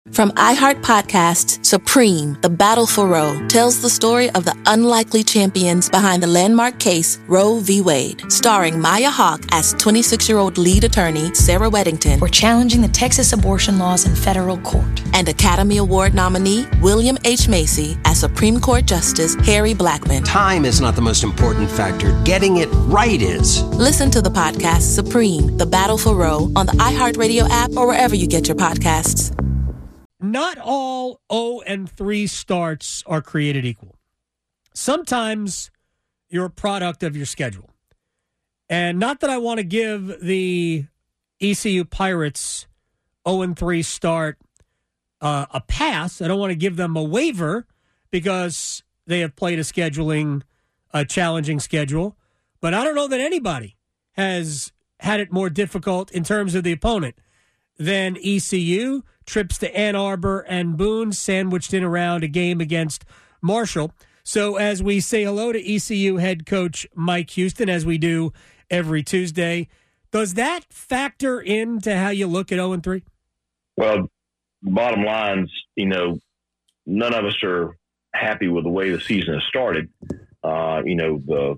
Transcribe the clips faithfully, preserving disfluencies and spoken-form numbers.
From iHeart Podcasts, Supreme, The Battle for Roe, tells the story of the unlikely champions behind the landmark case Roe v. Wade. Starring Maya Hawke as twenty-six-year-old lead attorney Sarah Weddington. We're challenging the Texas abortion laws in federal court. And Academy Award nominee William H. Macy as Supreme Court Justice Harry Blackmun. Time is not the most important factor. Getting it right is. Listen to the podcast Supreme, The Battle for Roe on the iHeartRadio app or wherever you get your podcasts. Not all oh and three starts are created equal. Sometimes you're a product of your schedule. And not that I want to give the E C U Pirates oh and three start uh, a pass. I don't want to give them a waiver because they have played a scheduling, a challenging schedule. But I don't know that anybody has had it more difficult in terms of the opponent than E C U. Trips to Ann Arbor and Boone sandwiched in around a game against Marshall. So as we say hello to E C U head coach Mike Houston, as we do every Tuesday, does that factor into how you look at oh and three? Well, bottom line's, you know, none of us are happy with the way the season has started. Uh, you know, the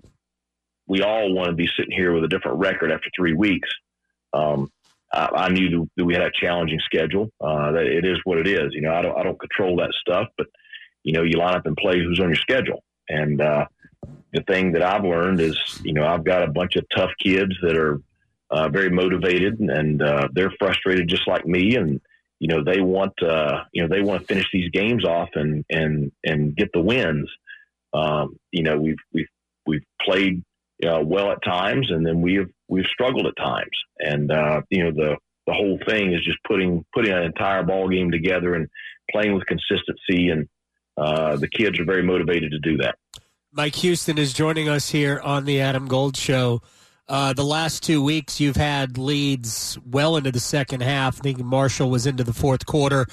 we all want to be sitting here with a different record after three weeks. Um, I, I knew that we had a challenging schedule. Uh, that it is what it is. You know, I don't, I don't control that stuff, but you know, you line up and play who's on your schedule. And uh, the thing that I've learned is, you know, I've got a bunch of tough kids that are uh, very motivated, and uh, they're frustrated just like me. And you know, they want, uh, you know, they want to finish these games off and and and get the wins. Um, you know, we've we've we've played uh, well at times, and then we've we've struggled at times. And uh, you know, the the whole thing is just putting putting an entire ball game together and playing with consistency. And uh, the kids are very motivated to do that. Mike Houston is joining us here on the Adam Gold Show. Uh, the last two weeks, you've had leads well into the second half. I think Marshall was into the fourth quarter.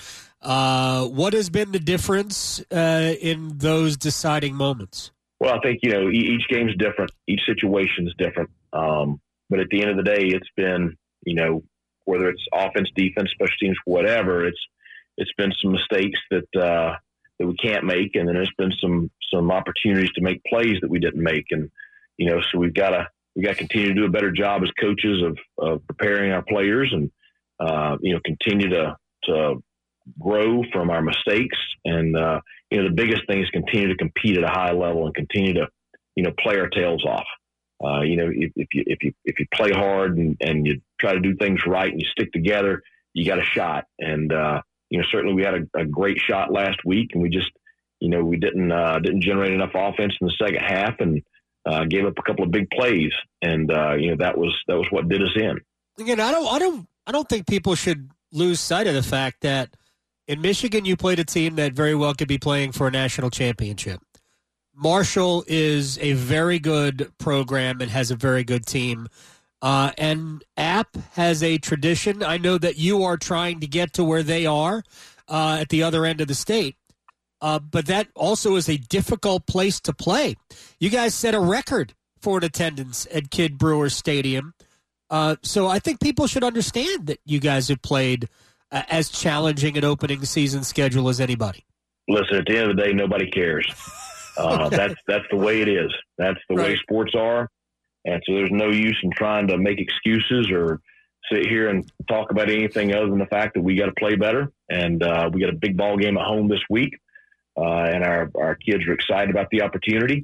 Uh, what has been the difference uh, in those deciding moments? Well, I think, you know, each game's different. Each situation is different. Um, but at the end of the day, it's been, you know, whether it's offense, defense, special teams, whatever, it's it's been some mistakes that uh, that we can't make, and then there's been some some opportunities to make plays that we didn't make. And, you know, so we've got to we got to continue to do a better job as coaches of, of preparing our players and, uh, you know, continue to to grow from our mistakes. And, uh, you know, the biggest thing is continue to compete at a high level and continue to, you know, play our tails off. Uh, you know, if, if you if you if you play hard and, and you try to do things right and you stick together, you got a shot. And uh, you know, certainly we had a, a great shot last week, and we just, you know, we didn't uh, didn't generate enough offense in the second half, and uh, gave up a couple of big plays. And uh, you know, that was that was what did us in. Again, I don't I don't I don't think people should lose sight of the fact that in Michigan you played a team that very well could be playing for a national championship. Marshall is a very good program and has a very good team. Uh, and App has a tradition. I know that you are trying to get to where they are uh, at the other end of the state. Uh, but that also is a difficult place to play. You guys set a record for an attendance at Kidd Brewer Stadium. Uh, so I think people should understand that you guys have played uh, as challenging an opening season schedule as anybody. Listen, at the end of the day, nobody cares. Uh, Okay. That's that's the way it is. That's the way Right. sports are. And so there's no use in trying to make excuses or sit here and talk about anything other than the fact that we got to play better. And uh, we got a big ball game at home this week. Uh, and our, our kids are excited about the opportunity.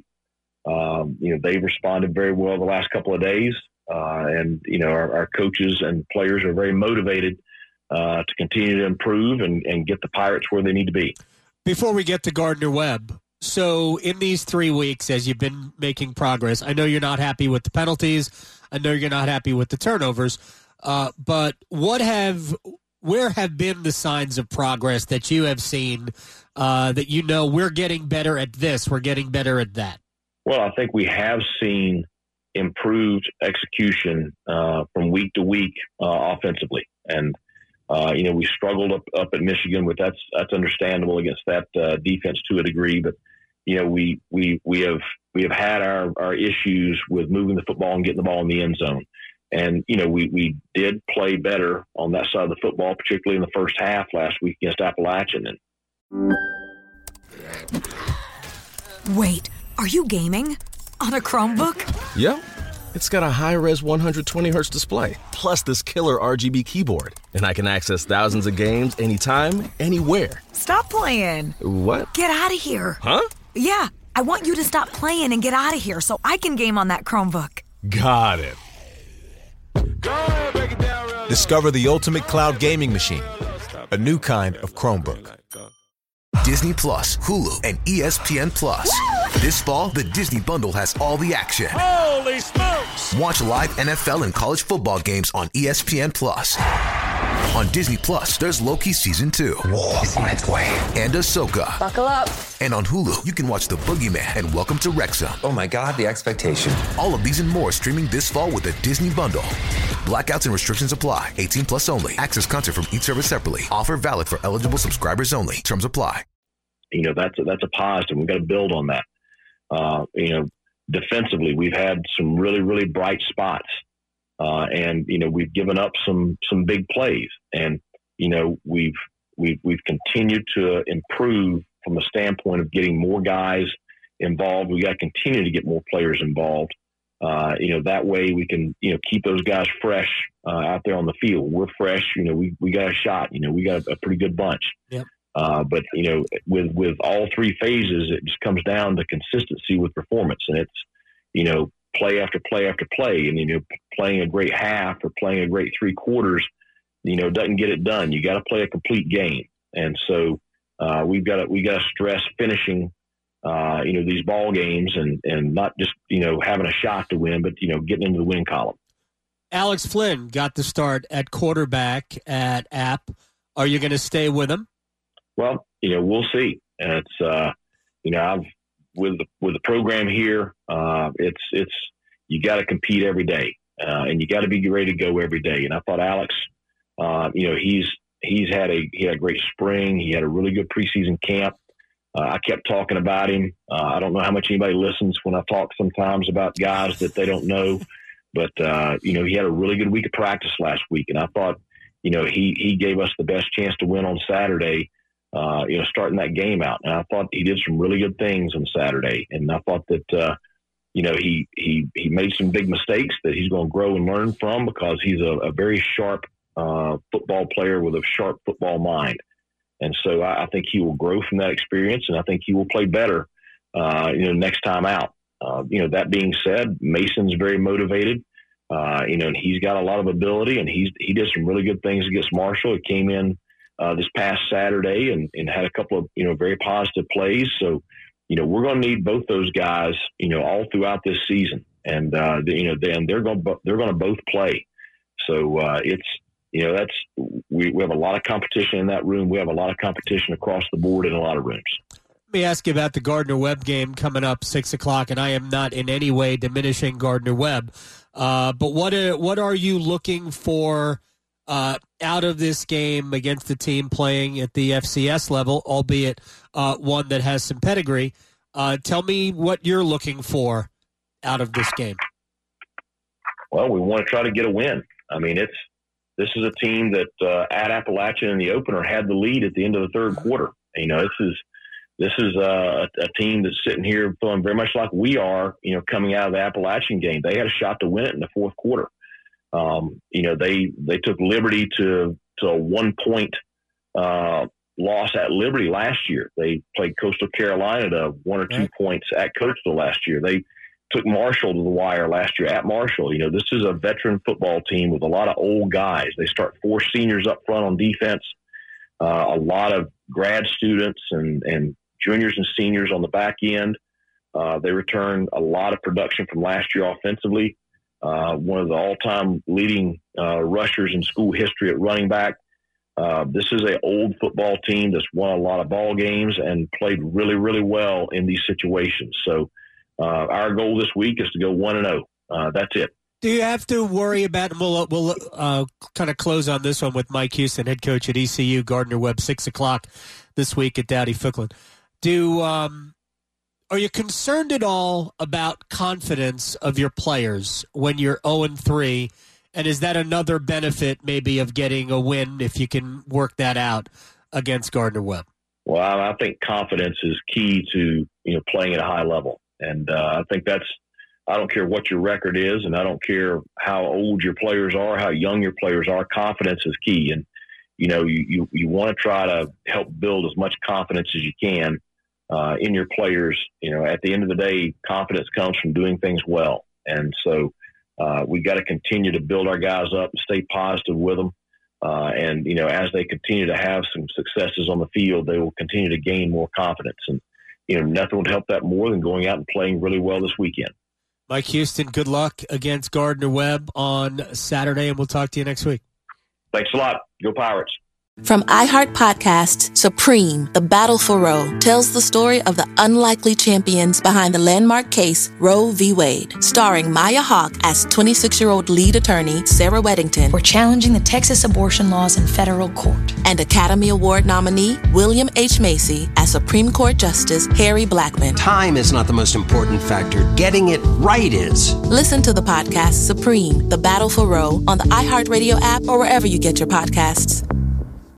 Um, you know, they've responded very well the last couple of days. Uh, and, you know, our, our coaches and players are very motivated uh, to continue to improve and, and get the Pirates where they need to be. Before we get to Gardner-Webb, so in these three weeks, as you've been making progress, I know you're not happy with the penalties. I know you're not happy with the turnovers. Uh, but what have, where have been the signs of progress that you have seen uh, that you know we're getting better at this, we're getting better at that? Well, I think we have seen improved execution uh, from week to week uh, offensively. And, uh, you know, we struggled up, up at Michigan, but that's that's understandable against that uh, defense to a degree. But, you know, we we we have we have had our, our issues with moving the football and getting the ball in the end zone. and, you know, we, we did play better on that side of the football, particularly in the first half last week against Appalachian. And Wait, are you gaming? On a Chromebook? Yep. It's got a high-res one hundred twenty hertz display, plus this killer R G B keyboard. And I can access thousands of games anytime, anywhere. Stop playing. What? Get out of here. Huh? Yeah, I want you to stop playing and get out of here so I can game on that Chromebook. Got it. Discover the ultimate cloud gaming machine, a new kind of Chromebook. Disney Plus, Hulu, and E S P N Plus. This fall, the Disney Bundle has all the action. Holy smokes! Watch live N F L and college football games on E S P N Plus. On Disney Plus, there's Loki Season two. War is on its way. And Ahsoka. Buckle up. And on Hulu, you can watch The Boogeyman and Welcome to Wrexham. Oh my God, the expectation. All of these and more streaming this fall with the Disney Bundle. Blackouts and restrictions apply. eighteen plus only. Access content from each service separately. Offer valid for eligible subscribers only. Terms apply. You know, that's a, that's a positive. We've got to build on that. Uh, you know, defensively, we've had some really, really bright spots. Uh, and, you know, we've given up some some big plays. And, you know, we've we've we've continued to improve from a standpoint of getting more guys involved. We got to continue to get more players involved. Uh, you know, that way we can, you know, keep those guys fresh uh, out there on the field. We're fresh. You know, we, we got a shot. You know, we got a, a pretty good bunch. Yep. Uh, but, you know, with, with all three phases, it just comes down to consistency with performance. And it's, you know, play after play after play. And, you know, playing a great half or playing a great three quarters, you know, doesn't get it done. You got to play a complete game. And so uh, we've got to, we got to stress finishing, uh, you know, these ball games and, and not just, you know, having a shot to win, but, you know, getting into the win column. Alex Flynn got the start at quarterback at App. Are you going to stay with him? Well, you know, we'll see. And it's, uh, you know, I've with the, with the program here, uh, it's, it's, you got to compete every day, uh, and you got to be ready to go every day. And I thought Alex, uh, you know, he's, he's had a, he had a great spring. He had a really good preseason camp. Uh, I kept talking about him. Uh, I don't know how much anybody listens when I talk sometimes about guys that they don't know, but, uh, you know, he had a really good week of practice last week. And I thought, you know, he, he gave us the best chance to win on Saturday. Uh, you know, starting that game out. And I thought he did some really good things on Saturday. And I thought that, uh, you know, he, he, he made some big mistakes that he's going to grow and learn from because he's a, a very sharp uh, football player with a sharp football mind. And so I, I think he will grow from that experience, and I think he will play better, uh, you know, next time out. Uh, you know, that being said, Mason's very motivated, uh, you know, and he's got a lot of ability, and he's, he did some really good things against Marshall. He came in Uh, this past Saturday and, and had a couple of, you know, very positive plays. So, you know, we're going to need both those guys, you know, all throughout this season. And, uh, the, you know, then they're going to, they're going to both play. So uh, it's, you know, that's, we, we have a lot of competition in that room. We have a lot of competition across the board in a lot of rooms. Let me ask you about the Gardner-Webb game coming up six o'clock, and I am not in any way diminishing Gardner-Webb. Uh, but what are, what are you looking for Uh, out of this game against a team playing at the F C S level, albeit uh, one that has some pedigree? Uh, tell me what you're looking for out of this game. Well, we want to try to get a win. I mean, it's this is a team that uh, at Appalachian in the opener had the lead at the end of the third quarter. You know, this is this is uh, a, a team that's sitting here feeling very much like we are. You know, coming out of the Appalachian game, they had a shot to win it in the fourth quarter. Um, you know, they, they took Liberty to, to a one point, uh, loss at Liberty last year. They played Coastal Carolina to one or two right. points at Coastal last year. They took Marshall to the wire last year at Marshall. You know, this is a veteran football team with a lot of old guys. They start four seniors up front on defense, uh, a lot of grad students and, and juniors and seniors on the back end. Uh, they return a lot of production from last year offensively. Uh, one of the all-time leading uh, rushers in school history at running back. Uh, this is an old football team that's won a lot of ball games and played really, really well in these situations. So uh, our goal this week is to go one and oh. Uh, that's it. Do you have to worry about, and we'll, we'll uh, kind of close on this one with Mike Houston, head coach at E C U, Gardner-Webb, six o'clock this week at Dowdy Ficklen. Do um, Are you concerned at all about confidence of your players when you're oh and three And is that another benefit maybe of getting a win if you can work that out against Gardner-Webb? Well, I think confidence is key to, you know, playing at a high level. And uh, I think that's, I don't care what your record is, and I don't care how old your players are, how young your players are, confidence is key. And, you know, you, you, you want to try to help build as much confidence as you can uh, in your players. You know, at the end of the day, confidence comes from doing things well. And so uh, we got to continue to build our guys up and stay positive with them. Uh, and, you know, as they continue to have some successes on the field, they will continue to gain more confidence. And, you know, nothing would help that more than going out and playing really well this weekend. Mike Houston, good luck against Gardner-Webb on Saturday, and we'll talk to you next week. Thanks a lot. Go Pirates. From iHeart Podcasts, Supreme, The Battle for Roe, tells the story of the unlikely champions behind the landmark case Roe v. Wade, starring Maya Hawke as twenty-six-year-old lead attorney Sarah Weddington. We're challenging the Texas abortion laws in federal court. And Academy Award nominee William H. Macy as Supreme Court Justice Harry Blackmun. Time is not the most important factor. Getting it right is. Listen to the podcast Supreme, The Battle for Roe on the iHeartRadio app or wherever you get your podcasts.